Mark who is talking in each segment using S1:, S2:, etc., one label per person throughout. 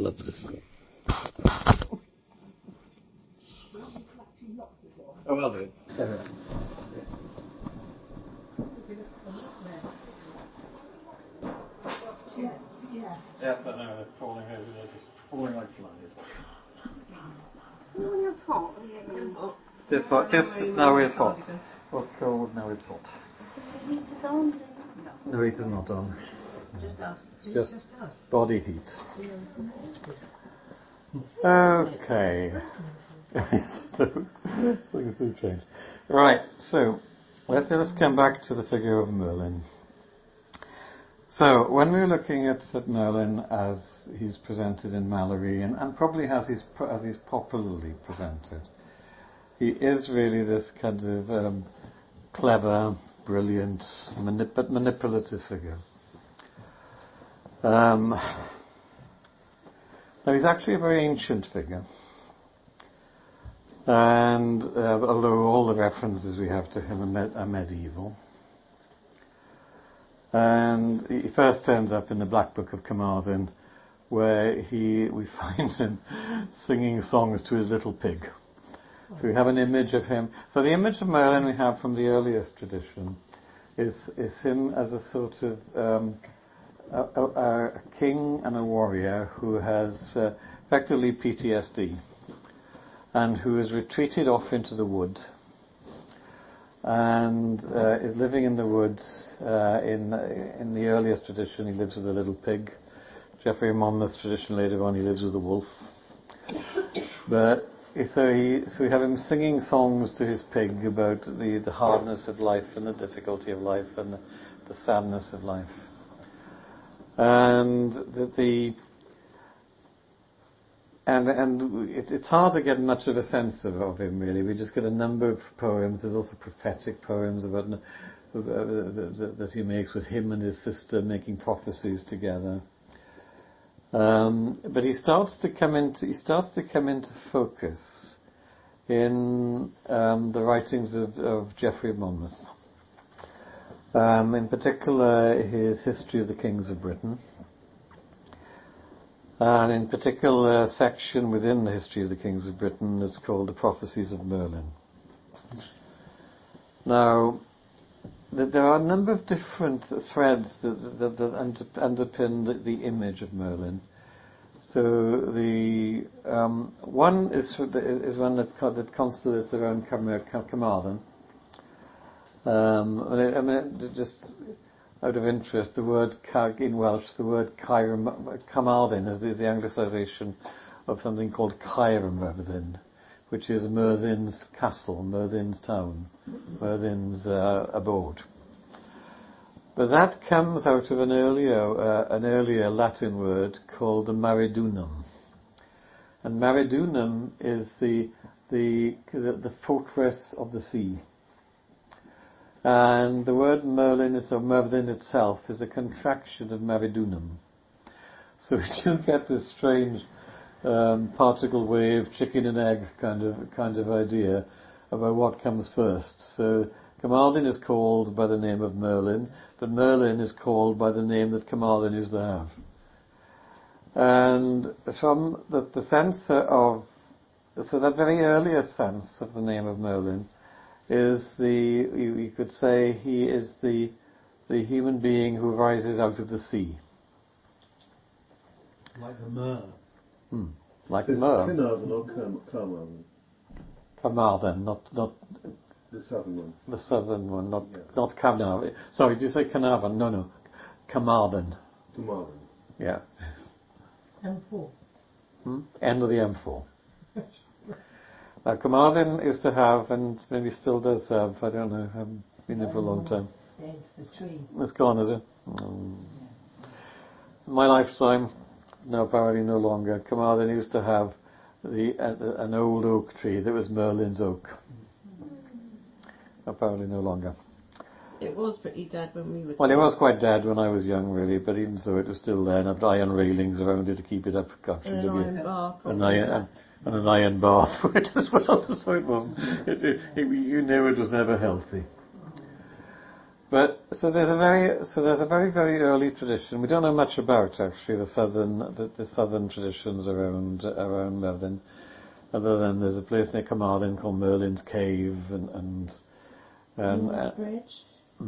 S1: love this. Oh, well, do. Yes, I know, they're falling over, they're just falling like flies.
S2: No, it's hot.
S1: It's hot, just now it's hot. What's cold, now it's hot.
S2: The heat is on.
S1: No, it is not on.
S2: It's just us.
S1: It's just body heat. Okay. Things do change. Right, so let's come back to the figure of Merlin. So when we're looking at Merlin as he's presented in Malory, and probably as he's popularly presented, he is really this kind of clever, brilliant, but manipulative figure. Now he's actually a very ancient figure, and although all the references we have to him are medieval. And he first turns up in the Black Book of Carmarthen, where we find him singing songs to his little pig. So we have an image of him. So the image of Merlin we have from the earliest tradition is him as a sort of a king and a warrior who has effectively PTSD and who has retreated off into the wood and is living in the woods. In the earliest tradition, he lives with a little pig. Geoffrey of Monmouth's tradition later on, he lives with a wolf. But so we have him singing songs to his pig about the hardness of life and the difficulty of life and the sadness of life. And it's hard to get much of a sense of him, really. We just get a number of poems. There's also prophetic poems about that he makes with him and his sister making prophecies together. But he starts to come into focus in the writings of Geoffrey of Monmouth. In particular, his History of the Kings of Britain. And in particular, a section within the History of the Kings of Britain that's called The Prophecies of Merlin. Now, there are a number of different threads that underpin the image of Merlin. So the one is one that constellates around Carmarthen. Just out of interest, the word in Welsh, the word Carmarthen is the anglicisation of something called Caermarthen, which is Merlin's castle, Merlin's town, Merlin's abode. But that comes out of an earlier Latin word called the Maridunum, and Maridunum is the fortress of the sea. And the word Merlin or Merlin itself is a contraction of Maridunum. So we do get this strange particle wave, chicken and egg kind of idea about what comes first. So Carmarthen is called by the name of Merlin, but Merlin is called by the name that Carmarthen used to have. And from the sense of, so that very earliest sense of the name of Merlin is you could say he is the human being who rises out of the sea.
S3: Like the mer.
S1: Like the mer.
S3: Carmarthen or Carmarthen?
S1: Carmarthen, not
S3: the southern one.
S1: The southern one, not Carnarvon. Sorry, did you say Carnarvon? No. Carmarthen.
S3: Carmarthen.
S1: Yeah.
S2: M4.
S1: End of the M4. Now, Carmarthen is to have, and maybe still does have, I don't know, I haven't been there for a long time. It's gone, is it? In my lifetime, no, apparently no longer. Carmarthen used to have an old oak tree that was Merlin's oak. Apparently no longer.
S2: It was pretty dead when we were...
S1: Well, it was quite dead when I was young, really, but even so, it was still there, and had iron railings around it to keep it up.
S2: And an iron bar.
S1: And an iron bath for it as well, so it wasn't. You knew it was never healthy. But so there's a very very early tradition. We don't know much about actually the southern traditions around Merlin, other than there's a place near Carmarthen called Merlin's Cave and
S2: Merlin's Bridge.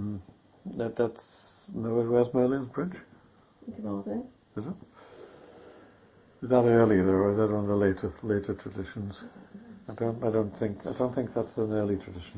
S1: Where's Merlin's Bridge?
S2: Carmarthen.
S1: Is it? Is that early though, or is that one of the later traditions? I don't think that's an early tradition.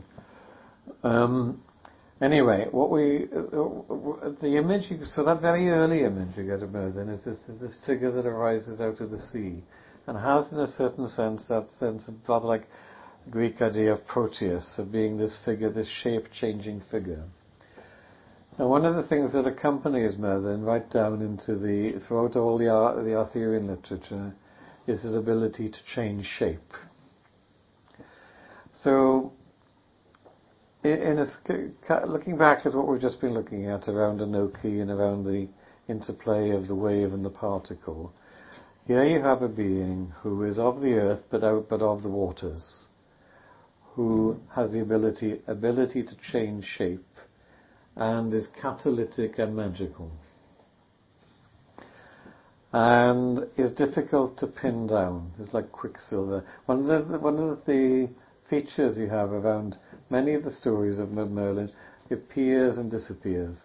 S1: Anyway, the image, so that very early image you get of Merlin is this figure that arises out of the sea, and has in a certain sense that sense of rather like the Greek idea of Proteus, of being this figure, this shape-changing figure. Now, one of the things that accompanies Merlin right down into throughout all the Arthurian literature is his ability to change shape. So, looking back at what we've just been looking at around Enoki and around the interplay of the wave and the particle, here you have a being who is of the earth but of the waters, who has the ability to change shape and is catalytic and magical, and is difficult to pin down. It's like Quicksilver. One of the features you have around many of the stories of Merlin, he appears and disappears.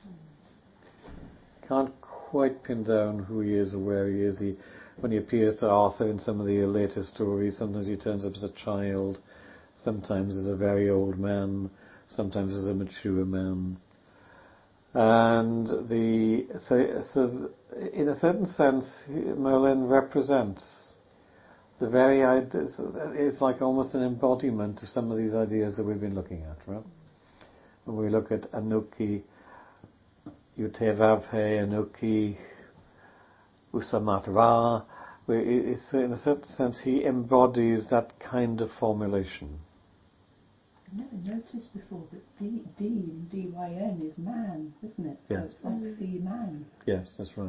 S1: Can't quite pin down who he is or where he is. When he appears to Arthur in some of the later stories, sometimes he turns up as a child, sometimes as a very old man, sometimes as a mature man. And so in a certain sense, Merlin represents the very ideas. It's like almost an embodiment of some of these ideas that we've been looking at, right? When we look at Enoki, Utevavhe, Enoki, Usamat Ra, in a certain sense he embodies that kind of formulation.
S4: I never noticed before that D-Y-N is man, isn't it?
S1: Yes.
S4: So it's like the man.
S1: Yes, that's right.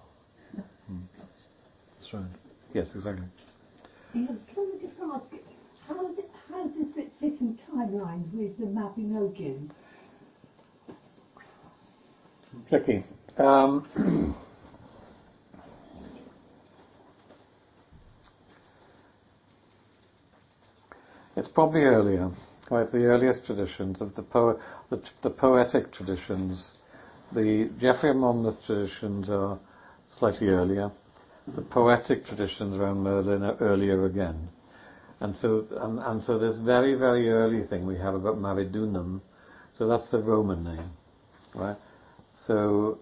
S1: That's right. Yes, exactly.
S5: Can we just ask, how does it fit in timeline with the Mabinogion?
S1: Tricky. It's probably earlier. Right, the earliest traditions of the poetic traditions. The Geoffrey of Monmouth traditions are slightly earlier. The poetic traditions around Merlin are earlier again. And so this very, very early thing we have about Maridunum, so that's the Roman name, right? So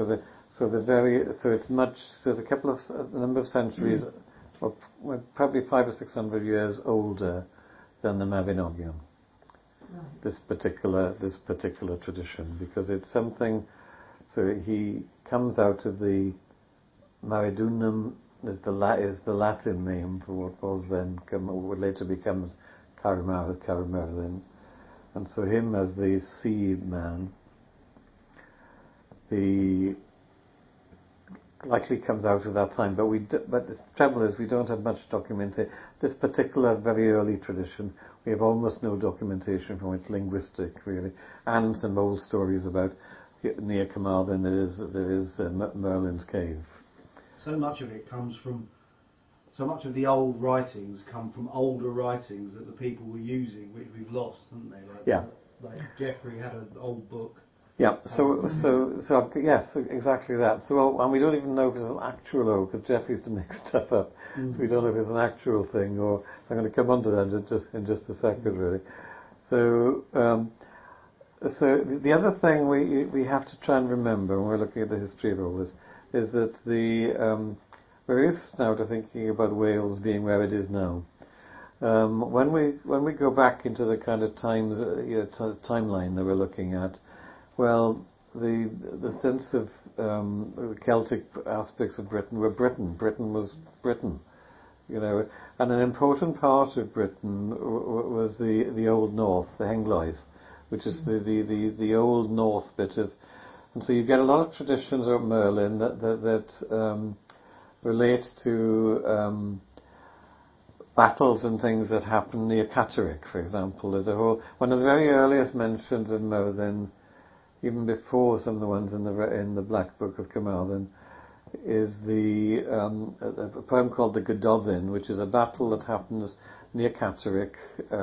S1: it's a number of centuries, or probably 500 or 600 years older than the Mabinogion. Right. This particular tradition, because it's something. So he comes out of the Maridunum is the Latin name for what was then what later becomes Carmarthen, and so him as the sea man, he likely comes out of that time. But the trouble is we don't have much documentation. This particular very early tradition, we have almost no documentation from it's linguistic really, and some old stories about near Carmarthen there is Merlin's Cave.
S6: So much of the old writings come from older writings that the people were using, which we've lost, haven't they? Like Geoffrey had an old book.
S1: Yeah. So yes, exactly that. And we don't even know if it's an actual oath, because Geoffrey used to make stuff up. So we don't know if it's an actual thing, or I'm going to come on to that in just a second, really. So the other thing we have to try and remember when we're looking at the history of all this is that we're used now to thinking about Wales being where it is now. When we go back into the kind of timeline that we're looking at, well, the sense of the Celtic aspects of Britain were Britain. Britain was Britain, and an important part of Britain was the Old North, the Henglaith, which is the Old North bit of. And so you get a lot of traditions of Merlin that relate to battles and things that happen near Catterick, for example. There's one of the very earliest mentions of Merlin even before some of the ones in the Black Book of Carmarthen, is a poem called the Gododdin, which is a battle that happens near Catterick,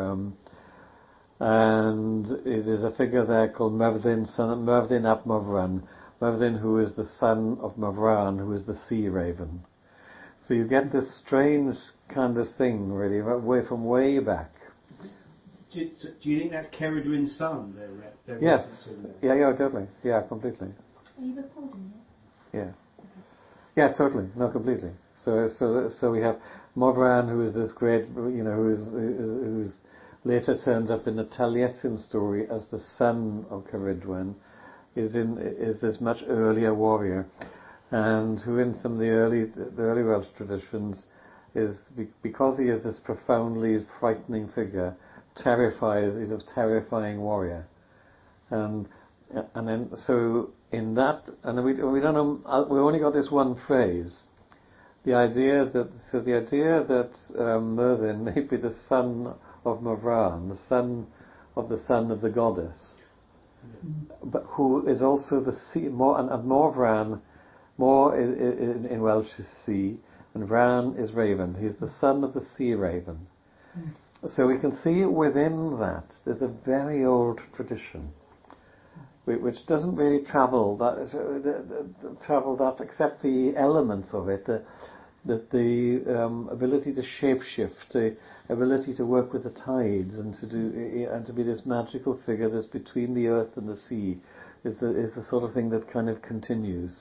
S1: and it is a figure there called Merddin ap Morvran, Merddin, who is the son of Morvran, who is the sea raven. So you get this strange kind of thing, really, from way back.
S6: Do you think that's Ceridwen's son?
S1: Yes. Yeah, totally. Yeah, completely.
S2: Are you recording it?
S1: Yeah. Yeah, totally. No, completely. So we have Morvran, who is this great, who's later turns up in the Taliesin story as the son of Ceridwen, is this much earlier warrior, and who in some of the early Welsh traditions is, because he is this profoundly frightening figure, he's a terrifying warrior, and then so in that, and we don't know, we only got this one phrase, the idea that Merddin may be the son of Morvran, the son of the goddess, but who is also the sea, and Morvran, Mor in Welsh is sea, and Vran is raven. He's the son of the sea raven. So we can see within that there's a very old tradition, which doesn't really travel that, except the elements of it, the ability to shapeshift, the ability to work with the tides, and to be this magical figure that's between the earth and the sea, is the sort of thing that kind of continues.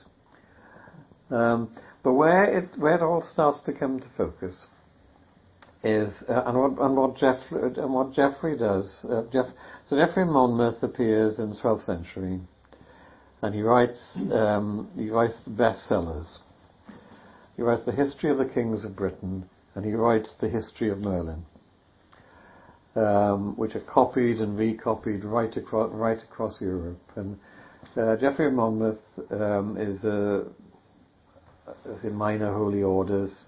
S1: But where it all starts to come to focus is what Geoffrey does. So Geoffrey Monmouth appears in the 12th century, and he writes bestsellers. He writes the history of the kings of Britain, and he writes the history of Merlin, which are copied and recopied right across Europe. And Geoffrey of Monmouth is in minor holy orders,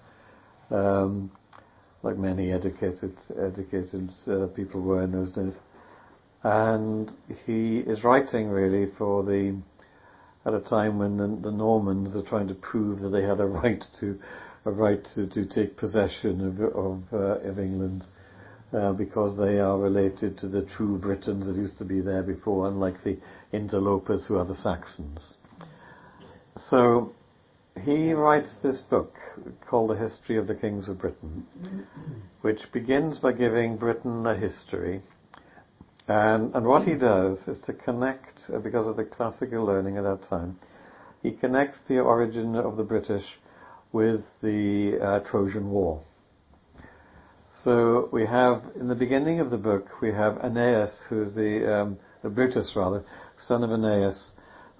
S1: like many educated people were in those days, and he is writing really at a time when the Normans are trying to prove that they had a right to take possession of England, because they are related to the true Britons that used to be there before, unlike the interlopers who are the Saxons. So he writes this book called The History of the Kings of Britain, which begins by giving Britain a history. And what he does is to connect, because of the classical learning at that time, he connects the origin of the British with the Trojan War. So we have, in the beginning of the book, we have Aeneas, who's Brutus rather, son of Aeneas,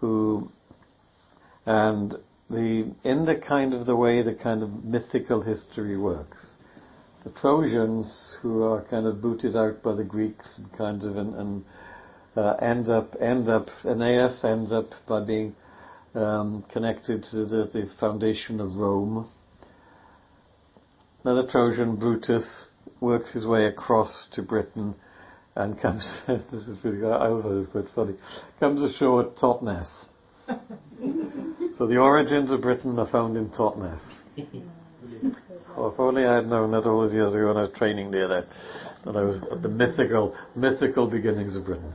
S1: in the kind of the way the kind of mythical history works. The Trojans, who are kind of booted out by the Greeks, Aeneas ends up by being connected to the foundation of Rome. Another Trojan, Brutus, works his way across to Britain and comes, this is really, I also think it's quite funny, comes ashore at Totnes. So the origins of Britain are found in Totnes. Oh, if only I had known that all those years ago when I was training there that I was at the mythical beginnings of Britain.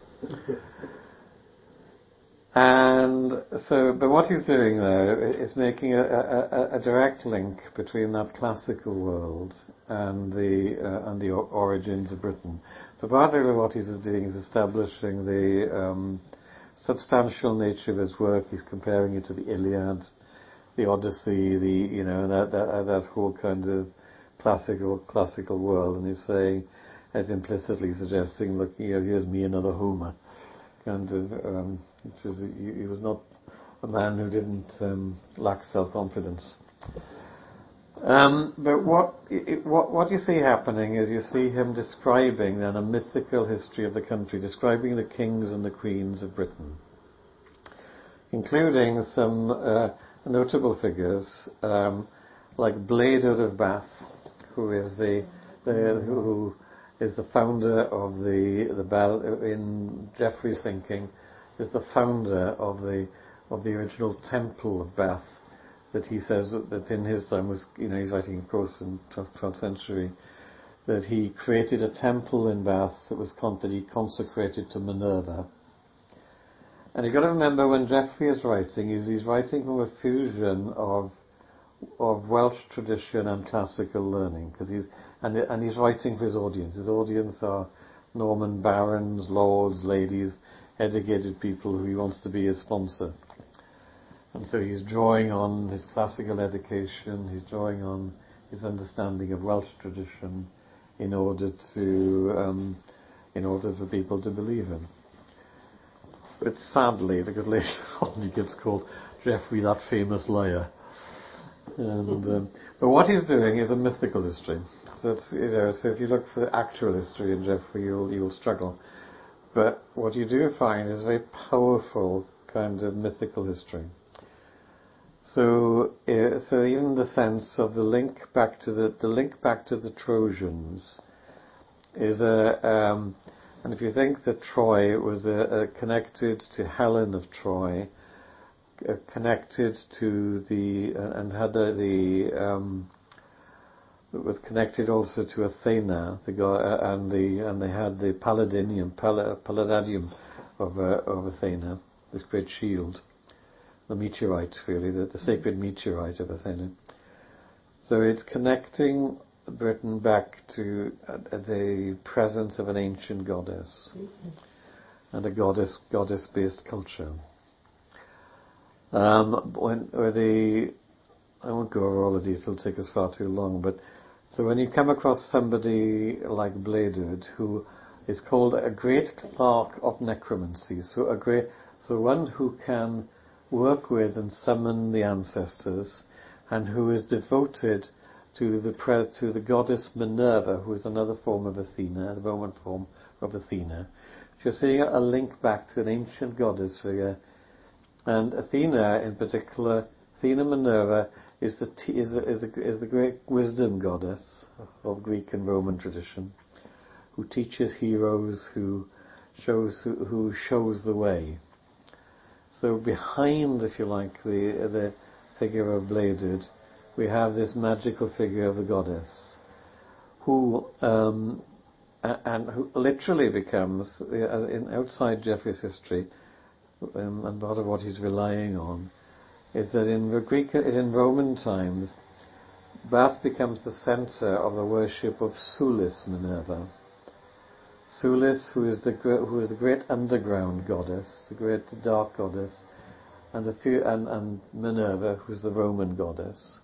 S1: And so, but what he's doing there is making a direct link between that classical world and the origins of Britain. So particularly what he's doing is establishing the substantial nature of his work. He's comparing it to the Iliad, the Odyssey, that whole kind of classical world, and he's saying, as implicitly suggesting, look, here's me, another Homer, kind of. He was not a man who didn't lack self-confidence. But what you see happening is you see him describing then a mythical history of the country, describing the kings and the queens of Britain, including some notable figures like Bledur of Bath, who is the founder of the Bell, in Geoffrey's thinking, is the founder of the original temple of Bath, that he says that in his time was, he's writing of course in 12th century, that he created a temple in Bath that he consecrated to Minerva. And you've got to remember, when Geoffrey is writing, he's writing from a fusion of Welsh tradition and classical learning, because he's writing for his audience. His audience are Norman barons, lords, ladies, educated people who he wants to be his sponsor. And so he's drawing on his classical education, he's drawing on his understanding of Welsh tradition in order for people to believe him. But sadly, because later on he gets called Geoffrey, that famous liar. And but what he's doing is a mythical history. So it's, so if you look for the actual history in Geoffrey, you'll struggle. But what you do find is a very powerful kind of mythical history. So even the sense of the link back to the Trojans is and if you think that Troy was connected to Helen of Troy, connected to was connected also to Athena, the god, and they had the Palladium of Athena, this great shield, the meteorite, really, the sacred meteorite of Athena. So it's connecting Britain back to the presence of an ancient goddess and a goddess-based culture. I won't go over all of these; it'll take us far too long. But so when you come across somebody like Blaedwyd, who is called a great clerk of necromancy, so one who can work with and summon the ancestors, and who is devoted to the goddess Minerva, who is another form of Athena, the Roman form of Athena. So you're seeing a link back to an ancient goddess figure, and Athena in particular, Athena Minerva, is the great wisdom goddess of Greek and Roman tradition, who teaches heroes, who shows the way. So behind, if you like, the figure of Blaedwyd, we have this magical figure of the goddess, who literally becomes, outside Geoffrey's history, and part of what he's relying on, is that in Roman times, Bath becomes the centre of the worship of Sulis Minerva. Sulis, who is the great underground goddess, the great dark goddess, and Minerva, who's the Roman goddess.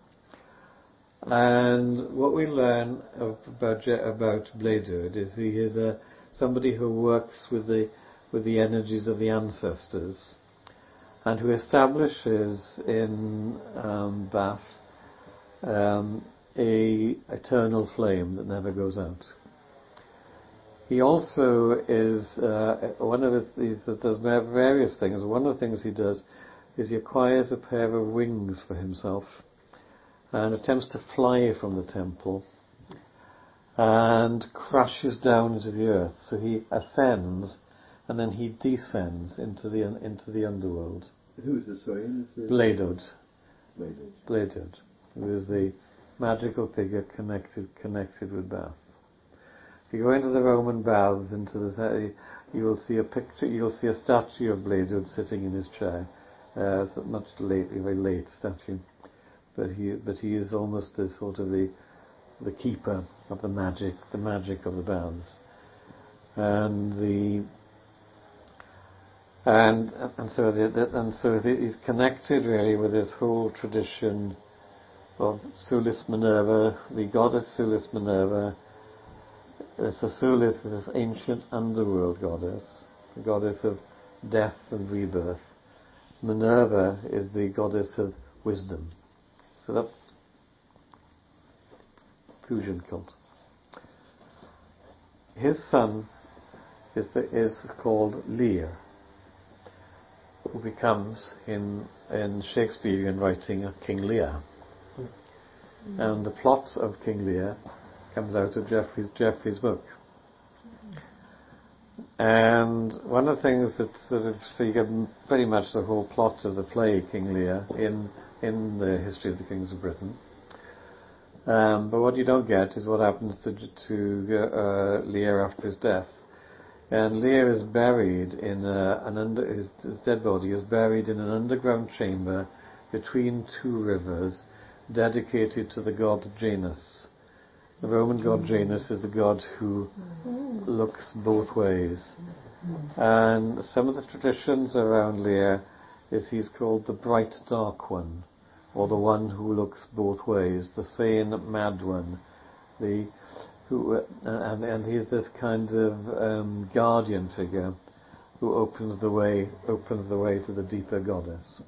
S1: And what we learn about Blaedwyd is he is somebody who works with the energies of the ancestors, and who establishes in Bath a eternal flame that never goes out. He also is one of these that does various things. One of the things he does is he acquires a pair of wings for himself and attempts to fly from the temple and crashes down into the earth. So he ascends and then he descends into the underworld.
S3: Who is this, sorry?
S1: Blaedwyd. Blaedwyd, who is the magical figure connected with Bath. If you go into the Roman baths, you will see a picture. You'll see a statue of Blaedwyd sitting in his chair. It's a very late statue, but he is almost the sort of the keeper of the magic of the baths, so he's connected really with this whole tradition of Sulis Minerva, the goddess Sulis Minerva. So Sulis is this ancient underworld goddess, the goddess of death and rebirth. Minerva is the goddess of wisdom. So that fusion cult. His son is called Lear, who becomes in Shakespearean writing a King Lear. And the plot of King Lear comes out of Geoffrey's book. And one of the things that sort of, so you get pretty much the whole plot of the play King Lear in the History of the Kings of Britain. But what you don't get is what happens to Lear after his death. And Lear is buried in his dead body is buried in an underground chamber between two rivers, dedicated to the god Janus. The Roman god Janus is the god who looks both ways. And some of the traditions around Lear is he's called the bright dark one, or the one who looks both ways, the sane mad one, and he's this kind of guardian figure who opens the way to the deeper goddess.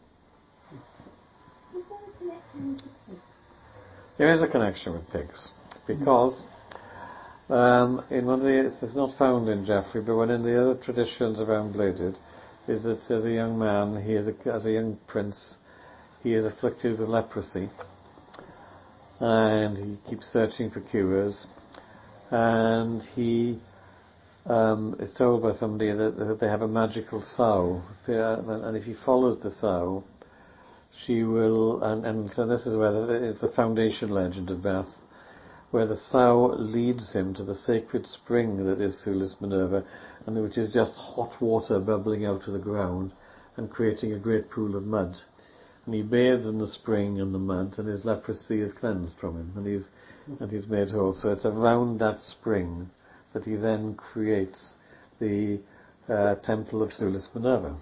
S1: There is a connection with pigs, because in one of it's not found in Geoffrey, but one of the other traditions around Bladed is that as a young man, as a young prince, he is afflicted with leprosy, and he keeps searching for cures, and he is told by somebody that they have a magical sow, and if he follows the sow, she will, and so this is where it's the foundation legend of Bath, where the sow leads him to the sacred spring that is Sulis Minerva, and which is just hot water bubbling out of the ground and creating a great pool of mud. And he bathes in the spring and the mud, and his leprosy is cleansed from him, and he's made whole. So it's around that spring that he then creates the temple of Sulis Minerva.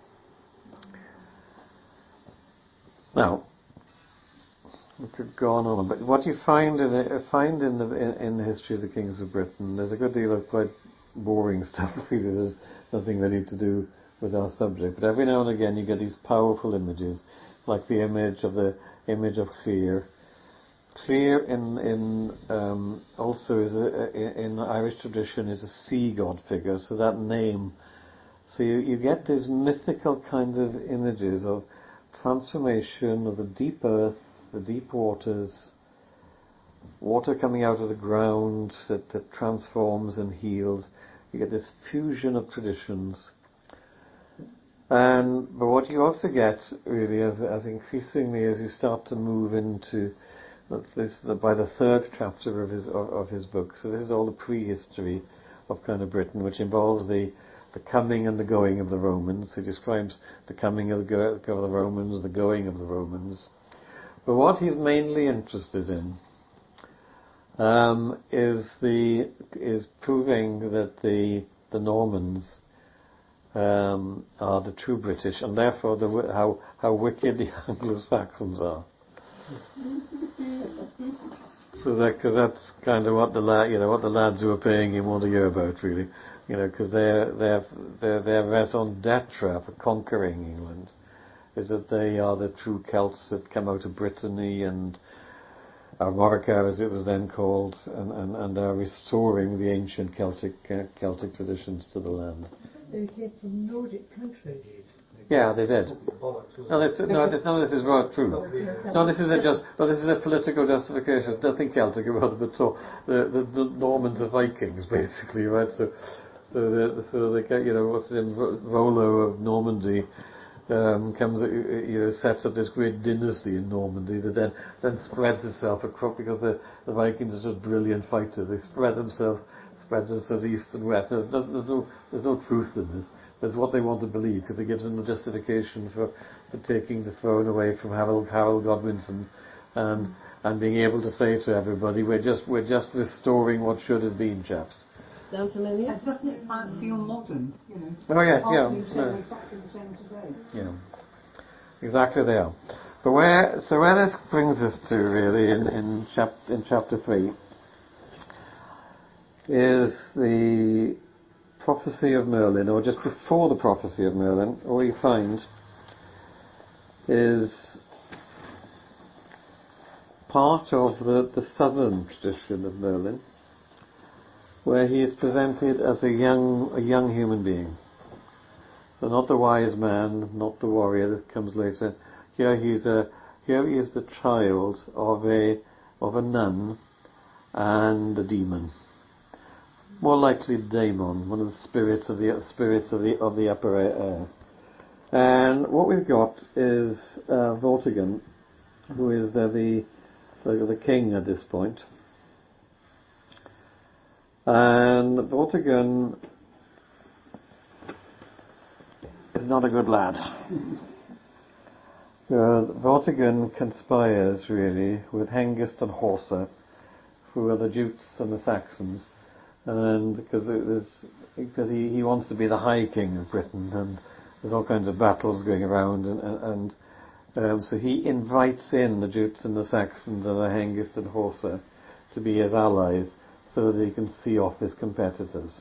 S1: Now, we could go on, but what you find in the history of the kings of Britain, there's a good deal of quite boring stuff. Really, there's nothing really to do with our subject. But every now and again, you get these powerful images, like the image of Llŷr. Llŷr also is in Irish tradition is a sea god figure. So that name, so you get these mythical kind of images of transformation of the deep earth, the deep waters, water coming out of the ground that transforms and heals. You get this fusion of traditions. But what you also get, really, as increasingly as you start to move into by the third chapter of his book, so this is all the prehistory of kind of Britain, which involves the coming and the going of the Romans. He describes the coming of the Romans, the going of the Romans. But what he's mainly interested in is proving that the Normans are the true British, and therefore how wicked the Anglo-Saxons are. So because that's kind of what the lads who are paying him want to hear about, really, because their raison d'être for conquering England is that they are the true Celts that come out of Brittany and Armorica, as it was then called, and are restoring the ancient Celtic traditions to the land.
S5: They came from Nordic countries.
S1: Yeah, they did. None of this is right true. No, this is a political justification. There's nothing Celtic about them at all. The Normans are Vikings, basically, right? So they get, what's his name, Rollo of Normandy comes, sets up this great dynasty in Normandy that then spreads itself across, because the Vikings are just brilliant fighters. They spread themselves east and west. There's no truth in this. It's what they want to believe, because it gives them the justification for taking the throne away from Harold Godwinson, and being able to say to everybody, we're just restoring what should have been, chaps.
S5: Doesn't it feel modern?
S1: Oh yeah.
S5: Exactly the same today.
S1: Yeah, exactly they are. But where this brings us to, really, in chapter 3, is the prophecy of Merlin, or just before the prophecy of Merlin. All you find is part of the southern tradition of Merlin, where he is presented as a young human being. So not the wise man, not the warrior. This comes later. Here he is the child of a nun and a demon. more likely daemon, one of the spirits of the upper air. And what we've got is Vortigern, who is the king at this point. And Vortigern is not a good lad. Vortigern conspires really with Hengist and Horsa, who are the Jutes and the Saxons, and because he wants to be the High King of Britain, and there's all kinds of battles going around, and so he invites in the Jutes and the Saxons and the Hengist and Horsa to be his allies, so that he can see off his competitors.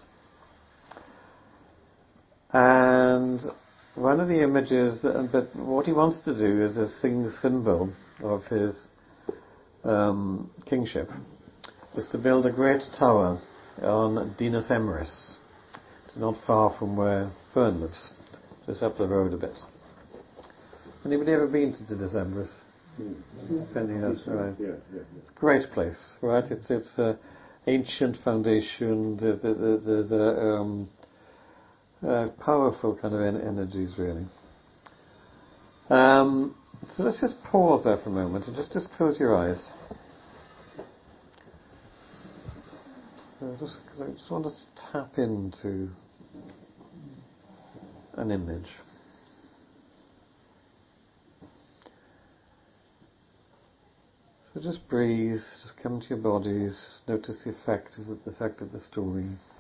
S1: And one of the images, but what he wants to do is a symbol of his kingship, is to build a great tower on Dinas Emrys, which is not far from where Fern lives, just up the road a bit. Anybody ever been to Dinas Emrys? Right.
S3: Yeah.
S1: Great place, right? It's a ancient foundation. There's a powerful kind of energies, really. So let's just pause there for a moment and just close your eyes. I just want us to tap into an image. So just breathe, just come to your bodies, notice the effect of the story.